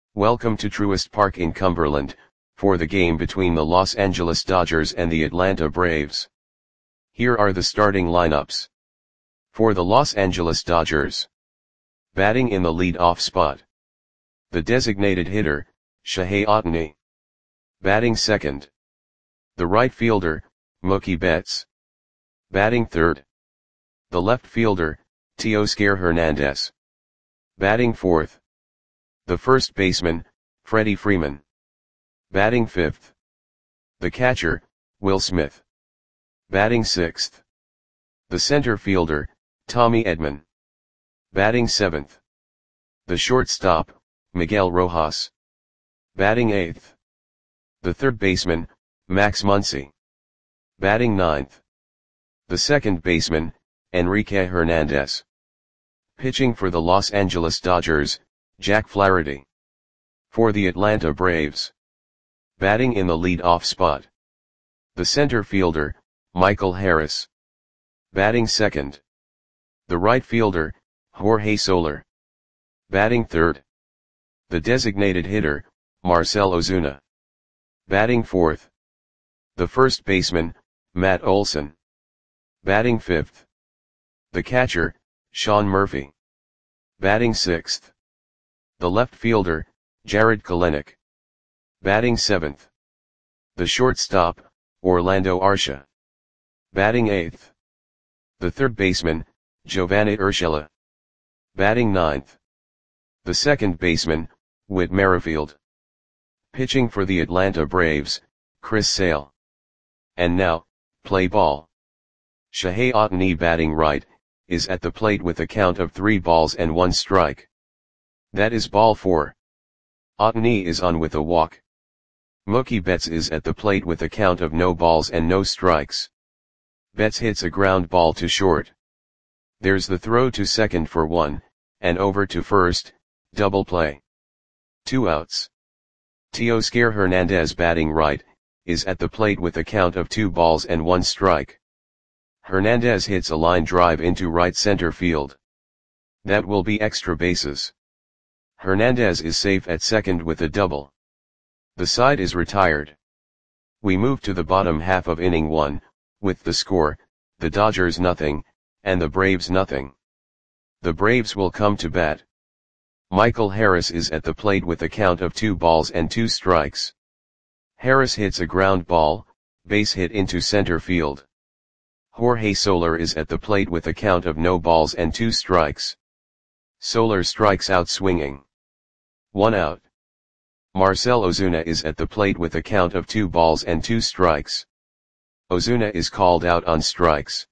Welcome to Truist Park in Cumberland, for the game between the Los Angeles Dodgers and the Atlanta Braves. Here are the starting lineups. For the Los Angeles Dodgers. Batting in the lead-off spot. The designated hitter, Shohei Ohtani. Batting second. The right fielder, Mookie Betts. Batting third. The left fielder, Teoscar Hernandez. Batting fourth. The first baseman, Freddie Freeman. Batting fifth. The catcher, Will Smith. Batting sixth. The center fielder, Tommy Edman. Batting seventh. The shortstop, Miguel Rojas. Batting eighth. The third baseman, Max Muncy. Batting ninth. The second baseman, Enrique Hernandez. Pitching for the Los Angeles Dodgers, Jack Flaherty. For the Atlanta Braves. Batting in the lead-off spot. The center fielder, Michael Harris. Batting second. The right fielder, Jorge Soler. Batting third. The designated hitter, Marcell Ozuna. Batting fourth. The first baseman, Matt Olson. Batting fifth. The catcher, Sean Murphy. Batting sixth. The left fielder, Jarred Kelenic. Batting seventh. The shortstop, Orlando Arcia. Batting eighth. The third baseman, Giovanni Urshela. Batting ninth. The second baseman, Whit Merrifield. Pitching for the Atlanta Braves, Chris Sale. And now, play ball. Shohei Ohtani batting right, is at the plate with a count of 3 balls and 1 strike. That is ball 4. Ohtani is on with a walk. Mookie Betts is at the plate with a count of no balls and no strikes. Betts hits a ground ball to short. There's the throw to second for 1, and over to first, double play. 2 outs. Teoscar Hernandez batting right, is at the plate with a count of 2 balls and 1 strike. Hernandez hits a line drive into right center field. That will be extra bases. Hernandez is safe at second with a double. The side is retired. We move to the bottom half of inning 1, with the score, the Dodgers nothing, and the Braves nothing. The Braves will come to bat. Michael Harris is at the plate with a count of 2 balls and 2 strikes. Harris hits a ground ball, base hit into center field. Jorge Soler is at the plate with a count of no balls and 2 strikes. Soler strikes out swinging. 1 out. Marcell Ozuna is at the plate with a count of 2 balls and 2 strikes. Ozuna is called out on strikes.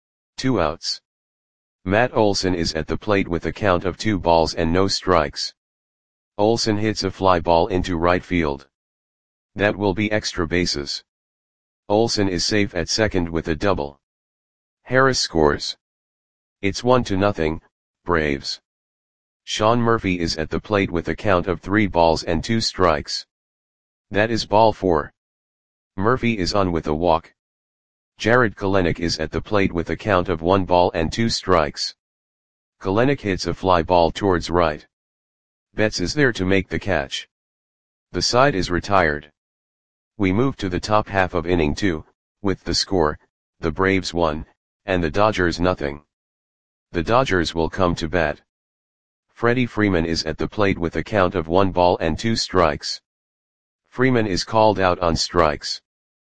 2 outs. Matt Olson is at the plate with a count of 2 balls and no strikes. Olson hits a fly ball into right field. That will be extra bases. Olson is safe at second with a double. Harris scores. It's 1-0, Braves. Sean Murphy is at the plate with a count of 3 balls and 2 strikes. That is ball 4. Murphy is on with a walk. Jarred Kelenic is at the plate with a count of 1 ball and 2 strikes. Kelenic hits a fly ball towards right. Betts is there to make the catch. The side is retired. We move to the top half of inning 2, with the score, the Braves 1, and the Dodgers nothing. The Dodgers will come to bat. Freddie Freeman is at the plate with a count of 1 ball and 2 strikes. Freeman is called out on strikes.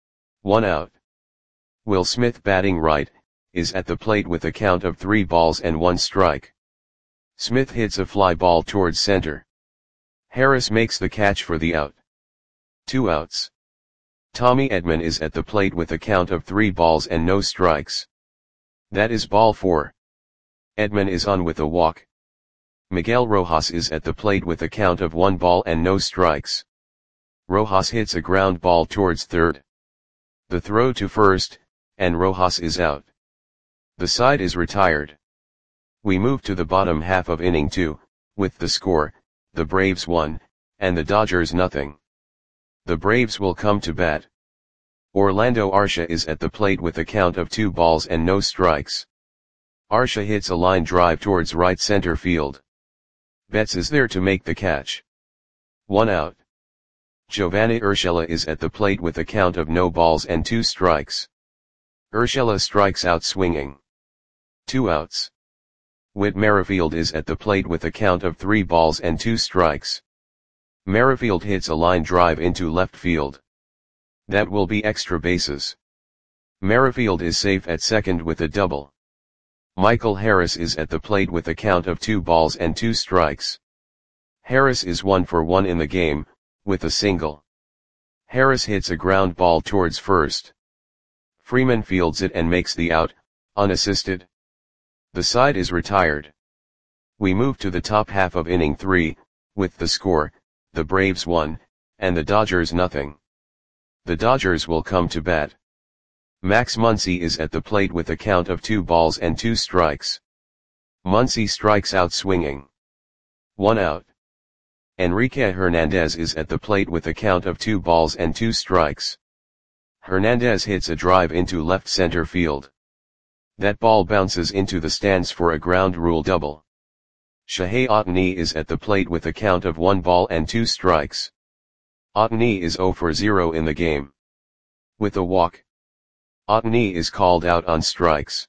1 out. Will Smith batting right, is at the plate with a count of 3 balls and 1 strike. Smith hits a fly ball towards center. Harris makes the catch for the out. 2 outs. Tommy Edman is at the plate with a count of 3 balls and no strikes. That is ball 4. Edman is on with a walk. Miguel Rojas is at the plate with a count of 1 ball and no strikes. Rojas hits a ground ball towards third. The throw to first, and Rojas is out. The side is retired. We move to the bottom half of inning 2, with the score, the Braves 1, and the Dodgers nothing. The Braves will come to bat. Orlando Arcia is at the plate with a count of 2 balls and no strikes. Arcia hits a line drive towards right center field. Betts is there to make the catch. 1 out. Giovanni Urshela is at the plate with a count of no balls and 2 strikes. Urshela strikes out swinging. 2 outs. Whit Merrifield is at the plate with a count of 3 balls and 2 strikes. Merrifield hits a line drive into left field. That will be extra bases. Merrifield is safe at second with a double. Michael Harris is at the plate with a count of 2 balls and 2 strikes. Harris is 1 for 1 in the game, with a single. Harris hits a ground ball towards first. Freeman fields it and makes the out, unassisted. The side is retired. We move to the top half of inning 3, with the score, the Braves 1, and the Dodgers nothing. The Dodgers will come to bat. Max Muncy is at the plate with a count of 2 balls and 2 strikes. Muncy strikes out swinging. 1 out. Enrique Hernandez is at the plate with a count of 2 balls and 2 strikes. Hernandez hits a drive into left center field. That ball bounces into the stands for a ground rule double. Shohei Ohtani is at the plate with a count of 1 ball and 2 strikes. Ohtani is 0 for 0 in the game. With a walk. Ohtani is called out on strikes.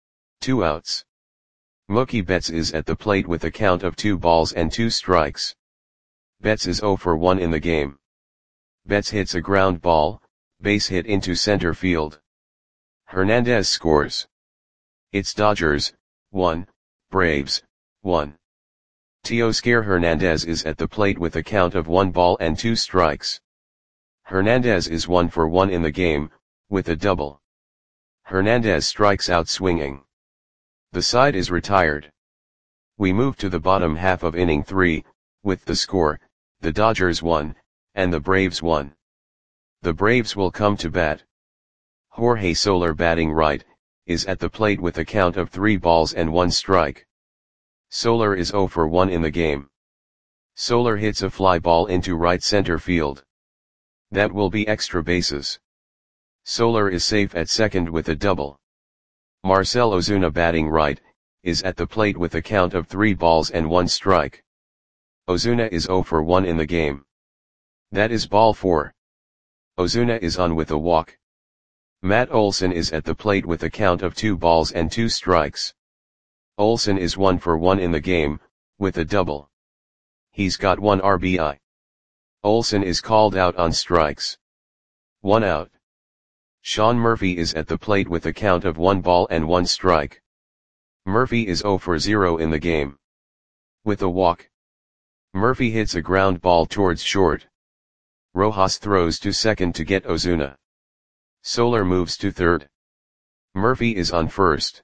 2 outs. Mookie Betts is at the plate with a count of 2 balls and 2 strikes. Betts is 0 for 1 in the game. Betts hits a ground ball, base hit into center field. Hernandez scores. It's Dodgers, 1, Braves, 1. Teoscar Hernandez is at the plate with a count of 1 ball and 2 strikes. Hernandez is 1 for 1 in the game, with a double. Hernandez strikes out swinging. The side is retired. We move to the bottom half of inning 3, with the score, the Dodgers 1, and the Braves 1. The Braves will come to bat. Jorge Soler batting right, is at the plate with a count of 3 balls and 1 strike. Soler is 0 for 1 in the game. Soler hits a fly ball into right center field. That will be extra bases. Soler is safe at second with a double. Marcell Ozuna batting right, is at the plate with a count of 3 balls and 1 strike. Ozuna is 0 for 1 in the game. That is ball 4. Ozuna is on with a walk. Matt Olson is at the plate with a count of 2 balls and 2 strikes. Olson is 1 for 1 in the game, with a double. He's got 1 RBI. Olson is called out on strikes. 1 out. Sean Murphy is at the plate with a count of 1 ball and 1 strike. Murphy is 0 for 0 in the game. With a walk. Murphy hits a ground ball towards short. Rojas throws to second to get Ozuna. Soler moves to third. Murphy is on first.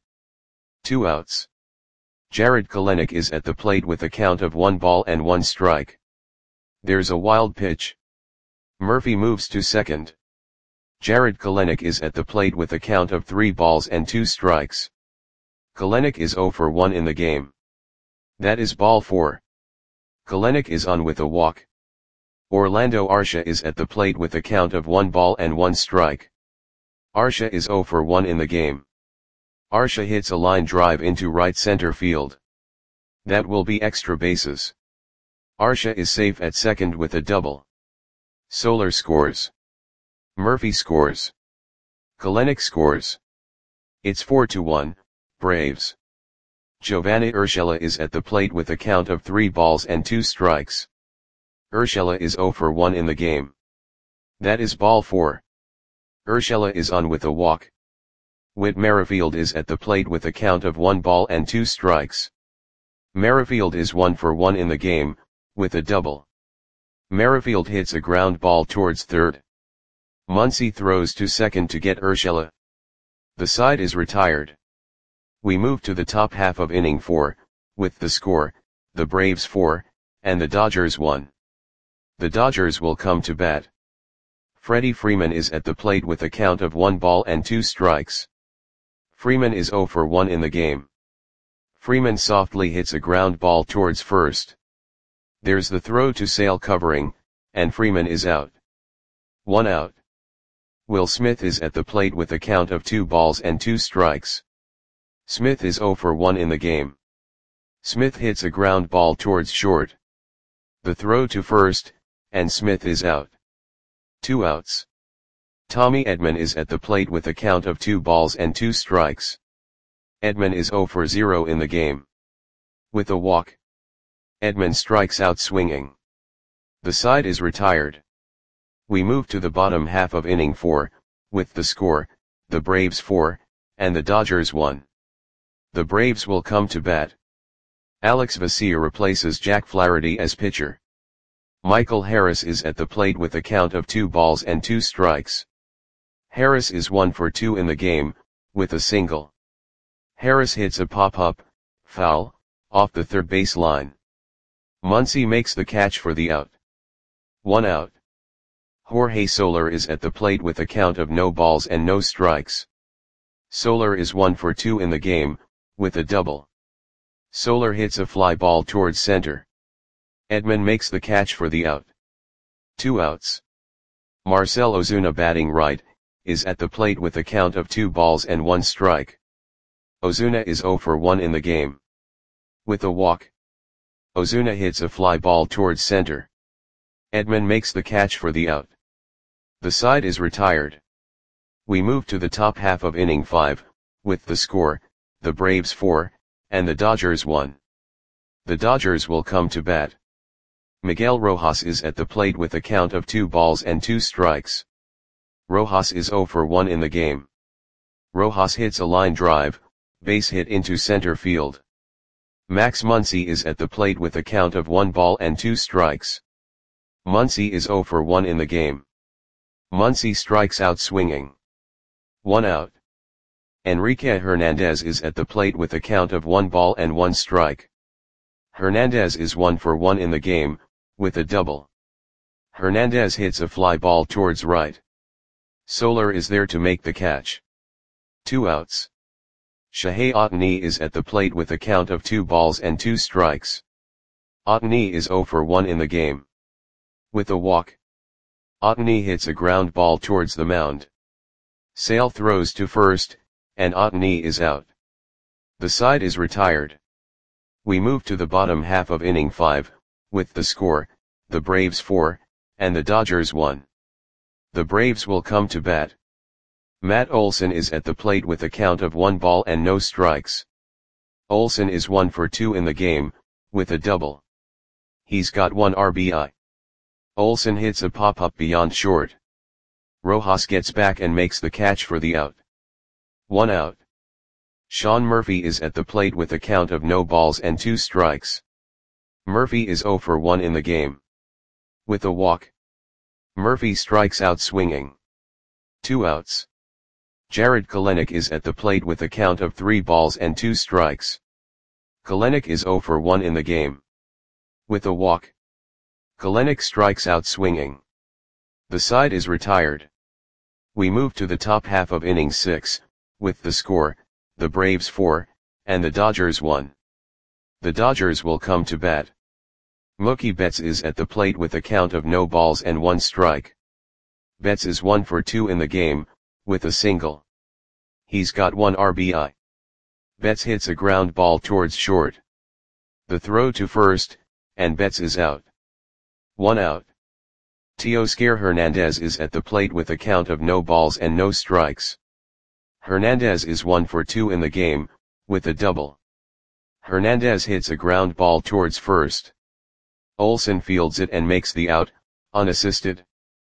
2 outs. Jarred Kelenic is at the plate with a count of 1 ball and 1 strike. There's a wild pitch. Murphy moves to second. Jarred Kelenic is at the plate with a count of 3 balls and 2 strikes. Kelenic is 0 for 1 in the game. That is ball 4. Kelenic is on with a walk. Orlando Arcia is at the plate with a count of 1 ball and 1 strike. Arcia is 0 for 1 in the game. Arcia hits a line drive into right center field. That will be extra bases. Arcia is safe at second with a double. Soler scores. Murphy scores. Kelenic scores. It's 4-1, Braves. Giovanni Urshela is at the plate with a count of 3 balls and 2 strikes. Urshela is 0 for 1 in the game. That is ball 4. Urshela is on with a walk. Whit Merrifield is at the plate with a count of 1 ball and 2 strikes. Merrifield is 1 for 1 in the game, with a double. Merrifield hits a ground ball towards third. Muncy throws to second to get Urshela. The side is retired. We move to the top half of inning 4, with the score, the Braves 4, and the Dodgers 1. The Dodgers will come to bat. Freddie Freeman is at the plate with a count of 1 ball and 2 strikes. Freeman is 0 for 1 in the game. Freeman softly hits a ground ball towards first. There's the throw to Sale covering, and Freeman is out. 1 out. Will Smith is at the plate with a count of 2 balls and 2 strikes. Smith is 0 for 1 in the game. Smith hits a ground ball towards short. The throw to first, and Smith is out. 2 outs. Tommy Edman is at the plate with a count of 2 balls and 2 strikes. Edman is 0 for 0 in the game. With a walk, Edman strikes out swinging. The side is retired. We move to the bottom half of inning 4, with the score, the Braves 4, and the Dodgers 1. The Braves will come to bat. Alex Vesia replaces Jack Flaherty as pitcher. Michael Harris is at the plate with a count of 2 balls and 2 strikes. Harris is 1 for 2 in the game, with a single. Harris hits a pop-up, foul, off the third base line. Muncy makes the catch for the out. 1 out. Jorge Soler is at the plate with a count of no balls and no strikes. Soler is 1 for 2 in the game, with a double. Soler hits a fly ball towards center. Edman makes the catch for the out. 2 outs. Marcell Ozuna, batting right, is at the plate with a count of 2 balls and 1 strike. Ozuna is 0 for 1 in the game. With a walk, Ozuna hits a fly ball towards center. Edman makes the catch for the out. The side is retired. We move to the top half of inning 5, with the score, the Braves 4, and the Dodgers 1. The Dodgers will come to bat. Miguel Rojas is at the plate with a count of 2 balls and 2 strikes. Rojas is 0 for 1 in the game. Rojas hits a line drive, base hit into center field. Max Muncy is at the plate with a count of 1 ball and 2 strikes. Muncy is 0 for 1 in the game. Muncy strikes out swinging. 1 out. Enrique Hernandez is at the plate with a count of 1 ball and 1 strike. Hernandez is 1 for 1 in the game, with a double. Hernandez hits a fly ball towards right. Soler is there to make the catch. 2 outs. Shohei Ohtani is at the plate with a count of 2 balls and 2 strikes. Ohtani is 0 for 1 in the game. With a walk, Ohtani hits a ground ball towards the mound. Sale throws to first, and Ohtani is out. The side is retired. We move to the bottom half of inning 5, with the score, the Braves 4, and the Dodgers 1. The Braves will come to bat. Matt Olson is at the plate with a count of 1 ball and no strikes. Olson is 1 for 2 in the game, with a double. He's got 1 RBI. Olson hits a pop-up beyond short. Rojas gets back and makes the catch for the out. 1 out. Sean Murphy is at the plate with a count of no balls and 2 strikes. Murphy is 0 for 1 in the game. With a walk, Murphy strikes out swinging. 2 outs. Jared Kelenic is at the plate with a count of 3 balls and 2 strikes. Kelenic is 0 for 1 in the game. With a walk, Kelenic strikes out swinging. The side is retired. We move to the top half of inning 6, with the score, the Braves 4, and the Dodgers 1. The Dodgers will come to bat. Mookie Betts is at the plate with a count of no balls and 1 strike. Betts is 1 for 2 in the game, with a single. He's got 1 RBI. Betts hits a ground ball towards short. The throw to first, and Betts is out. 1 out. Teoscar Hernandez is at the plate with a count of no balls and no strikes. Hernandez is 1 for 2 in the game, with a double. Hernandez hits a ground ball towards first. Olson fields it and makes the out, unassisted.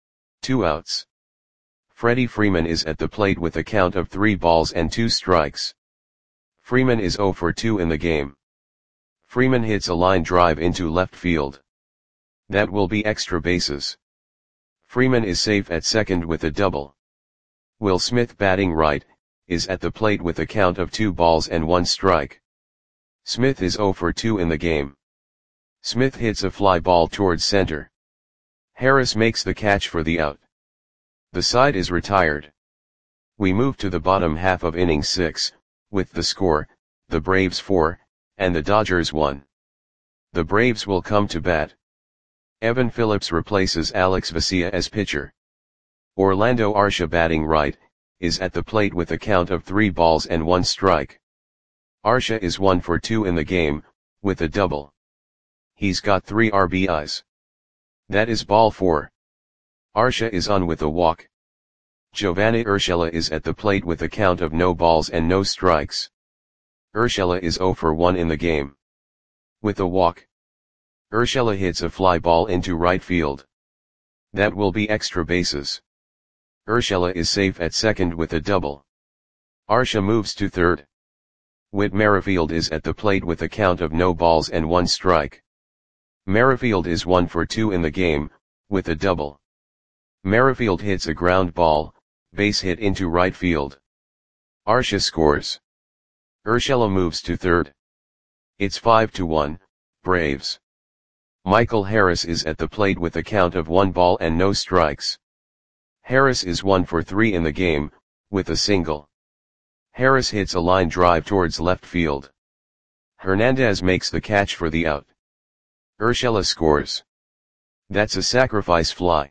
2 outs. Freddie Freeman is at the plate with a count of 3 balls and 2 strikes. Freeman is 0 for 2 in the game. Freeman hits a line drive into left field. That will be extra bases. Freeman is safe at second with a double. Will Smith, batting right, is at the plate with a count of 2 balls and 1 strike. Smith is 0 for 2 in the game. Smith hits a fly ball towards center. Harris makes the catch for the out. The side is retired. We move to the bottom half of inning 6, with the score, the Braves 4, and the Dodgers 1. The Braves will come to bat. Evan Phillips replaces Alex Vesia as pitcher. Orlando Arcia, batting right, is at the plate with a count of 3 balls and 1 strike. Arcia is 1 for 2 in the game, with a double. He's got 3 RBIs. That is ball 4. Arcia is on with a walk. Giovanni Urshela is at the plate with a count of no balls and no strikes. Urshela is 0 for 1 in the game. With a walk, Urshela hits a fly ball into right field. That will be extra bases. Urshela is safe at second with a double. Arcia moves to third. Whit Merrifield is at the plate with a count of no balls and 1 strike. Merrifield is 1 for 2 in the game, with a double. Merrifield hits a ground ball, base hit into right field. Arcia scores. Urshela moves to third. It's 5-1, Braves. Michael Harris is at the plate with a count of 1 ball and no strikes. Harris is 1 for 3 in the game, with a single. Harris hits a line drive towards left field. Hernandez makes the catch for the out. Urshela scores. That's a sacrifice fly.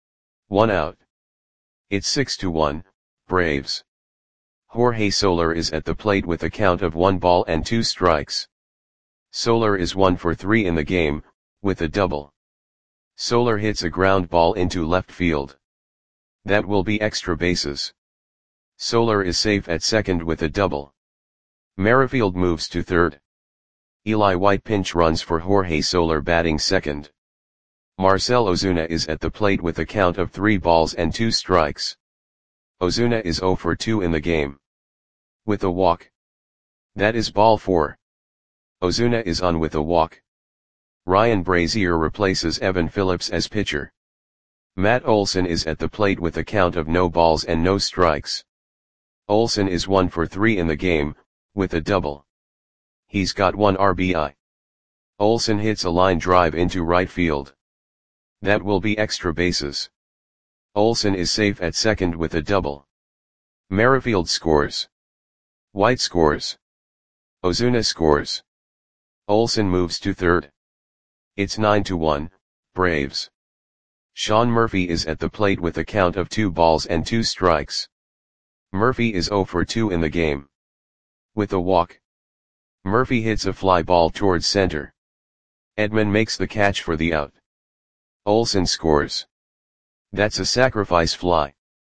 1 out. It's 6-1, Braves. Jorge Soler is at the plate with a count of 1 ball and 2 strikes. Soler is 1 for 3 in the game, with a double. Soler hits a ground ball into left field. That will be extra bases. Soler is safe at second with a double. Merrifield moves to third. Eli White pinch runs for Jorge Soler batting second. Marcell Ozuna is at the plate with a count of 3 balls and 2 strikes. Ozuna is 0 for 2 in the game. With a walk. That is ball 4. Ozuna is on with a walk. Ryan Brazier replaces Evan Phillips as pitcher. Matt Olson is at the plate with a count of no balls and no strikes. Olson is 1 for 3 in the game, with a double. He's got 1 RBI. Olson hits a line drive into right field. That will be extra bases. Olson is safe at second with a double. Merrifield scores. White scores. Ozuna scores. Olson moves to third. It's 9-1, Braves. Sean Murphy is at the plate with a count of 2 balls and 2 strikes. Murphy is 0 for 2 in the game. With a walk, Murphy hits a fly ball towards center. Edman makes the catch for the out. Olson scores. That's a sacrifice fly.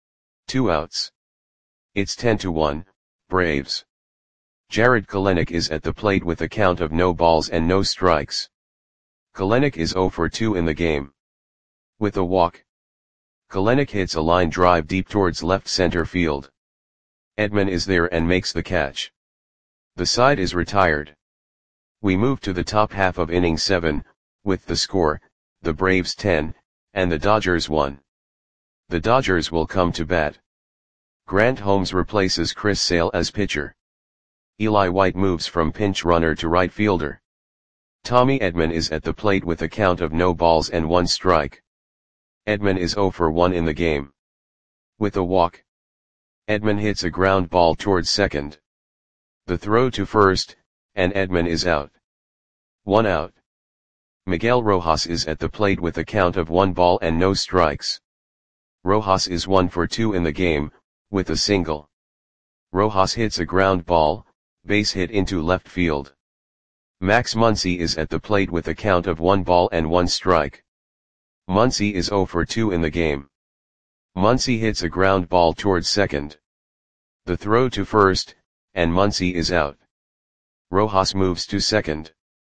2 outs. It's 10-1, Braves. Jared Kelenic is at the plate with a count of no balls and no strikes. Kelenic is 0 for 2 in the game. With a walk, Kelenic hits a line drive deep towards left center field. Edman is there and makes the catch. The side is retired. We move to the top half of inning 7, with the score, the Braves 10, and the Dodgers 1. The Dodgers will come to bat. Grant Holmes replaces Chris Sale as pitcher. Eli White moves from pinch runner to right fielder. Tommy Edman is at the plate with a count of no balls and 1 strike. Edman is 0 for 1 in the game. With a walk, Edman hits a ground ball towards second. The throw to first, and Edman is out. 1 out. Miguel Rojas is at the plate with a count of 1 ball and no strikes. Rojas is 1 for 2 in the game, with a single. Rojas hits a ground ball, base hit into left field. Max Muncy is at the plate with a count of 1 ball and 1 strike. Muncy is 0 for 2 in the game. Muncy hits a ground ball towards second. The throw to first, and Muncy is out. Rojas moves to second.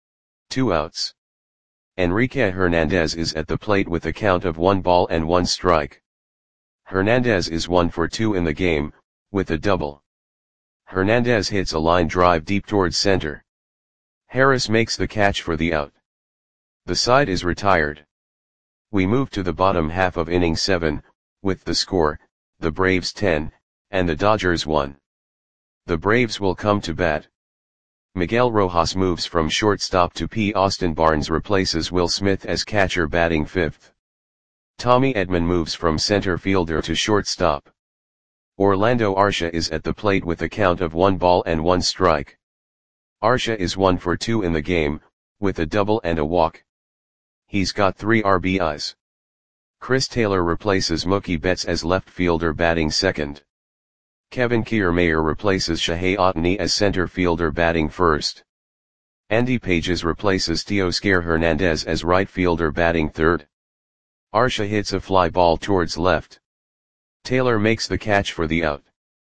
2 outs. Enrique Hernandez is at the plate with a count of 1 ball and 1 strike. Hernandez is 1 for 2 in the game, with a double. Hernandez hits a line drive deep towards center. Harris makes the catch for the out. The side is retired. We move to the bottom half of inning 7, with the score, the Braves 10, and the Dodgers 1. The Braves will come to bat. Miguel Rojas moves from shortstop to P. Austin Barnes replaces Will Smith as catcher batting 5th. Tommy Edman moves from center fielder to shortstop. Orlando Arcia is at the plate with a count of 1 ball and 1 strike. Arcia is 1 for 2 in the game, with a double and a walk. He's got 3 RBIs. Chris Taylor replaces Mookie Betts as left fielder batting second. Kevin Kiermaier replaces Shohei Ohtani as center fielder batting first. Andy Pages replaces Teoscar Hernandez as right fielder batting third. Arcia hits a fly ball towards left. Taylor makes the catch for the out.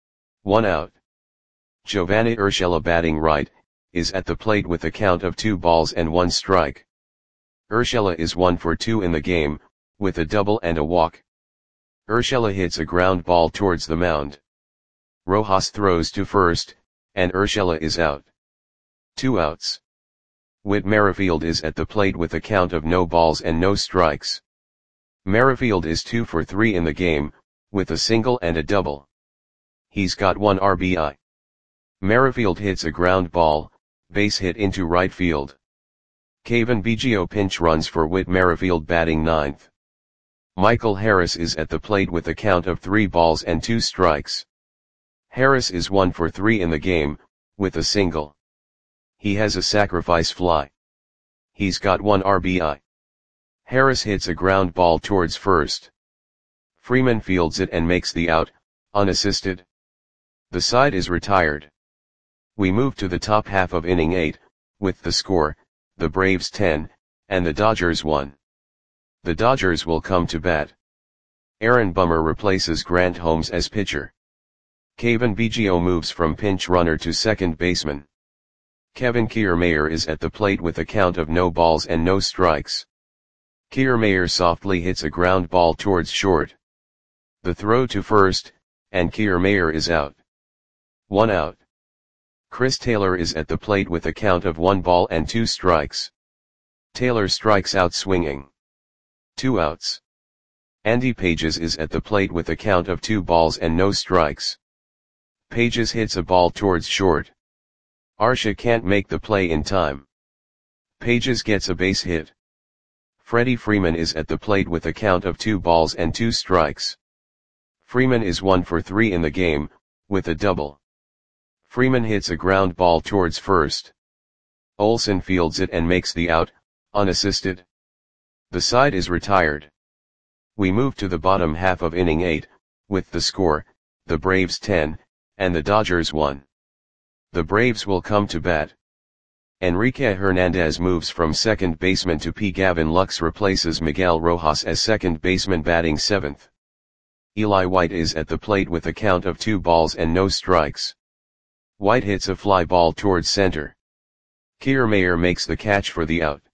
1 out. Giovanni Urshela batting right, is at the plate with a count of 2 balls and 1 strike. Urshela is 1 for 2 in the game, with a double and a walk. Urshela hits a ground ball towards the mound. Rojas throws to first, and Urshela is out. 2 outs. Whit Merrifield is at the plate with a count of no balls and no strikes. Merrifield is 2 for 3 in the game, with a single and a double. He's got 1 RBI. Merrifield hits a ground ball, base hit into right field. Cavan Biggio pinch runs for Whit Merrifield batting ninth. Michael Harris is at the plate with a count of 3 balls and 2 strikes. Harris is 1 for 3 in the game, with a single. He has a sacrifice fly. He's got 1 RBI. Harris hits a ground ball towards first. Freeman fields it and makes the out, unassisted. The side is retired. We move to the top half of inning 8, with the score, the Braves 10, and the Dodgers 1. The Dodgers will come to bat. Aaron Bummer replaces Grant Holmes as pitcher. Cavan Biggio moves from pinch runner to second baseman. Kevin Kiermaier is at the plate with a count of no balls and no strikes. Kiermaier softly hits a ground ball towards short. The throw to first, and Kiermaier is out. 1 out. Chris Taylor is at the plate with a count of 1 ball and 2 strikes. Taylor strikes out swinging. 2 outs. Andy Pages is at the plate with a count of 2 balls and no strikes. Pages hits a ball towards short. Arcia can't make the play in time. Pages gets a base hit. Freddie Freeman is at the plate with a count of 2 balls and 2 strikes. Freeman is 1 for 3 in the game, with a double. Freeman hits a ground ball towards first. Olson fields it and makes the out, unassisted. The side is retired. We move to the bottom half of inning 8, with the score, the Braves 10, and the Dodgers 1. The Braves will come to bat. Enrique Hernandez moves from second baseman to P. Gavin Lux replaces Miguel Rojas as second baseman batting 7th. Eli White is at the plate with a count of 2 balls and no strikes. White hits a fly ball towards center. Kiermaier makes the catch for the out.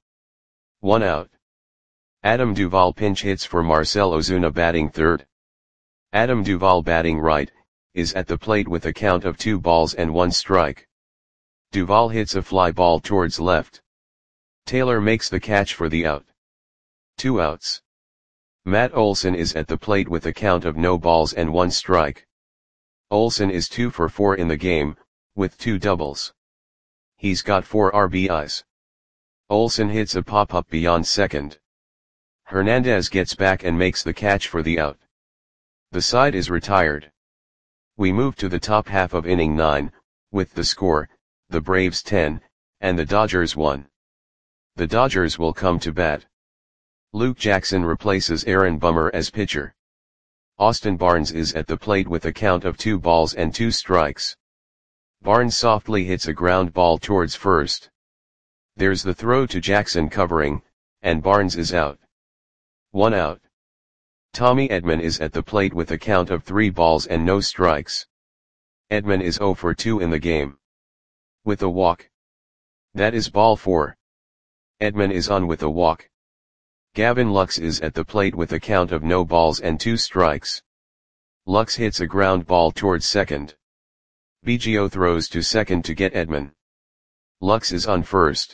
1 out. Adam Duvall pinch hits for Marcell Ozuna batting third. Adam Duvall batting right, is at the plate with a count of 2 balls and 1 strike. Duvall hits a fly ball towards left. Taylor makes the catch for the out. 2 outs. Matt Olson is at the plate with a count of no balls and 1 strike. Olson is 2 for 4 in the game, with 2 doubles. He's got 4 RBIs. Olson hits a pop-up beyond second. Hernandez gets back and makes the catch for the out. The side is retired. We move to the top half of inning 9, with the score, the Braves 10, and the Dodgers 1. The Dodgers will come to bat. Luke Jackson replaces Aaron Bummer as pitcher. Austin Barnes is at the plate with a count of 2 balls and 2 strikes. Barnes softly hits a ground ball towards first. There's the throw to Jackson covering, and Barnes is out. 1 out. Tommy Edman is at the plate with a count of 3 balls and no strikes. Edman is 0 for 2 in the game. With a walk. That is ball 4. Edman is on with a walk. Gavin Lux is at the plate with a count of no balls and 2 strikes. Lux hits a ground ball towards second. Biggio throws to second to get Edman. Lux is on first.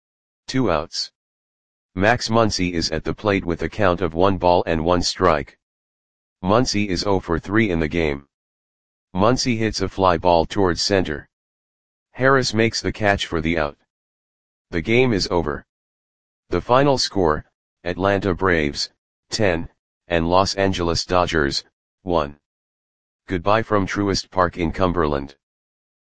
2 outs. Max Muncy is at the plate with a count of 1 ball and 1 strike. Muncy is 0 for 3 in the game. Muncy hits a fly ball towards center. Harris makes the catch for the out. The game is over. The final score, Atlanta Braves, 10, and Los Angeles Dodgers, 1. Goodbye from Truist Park in Cumberland.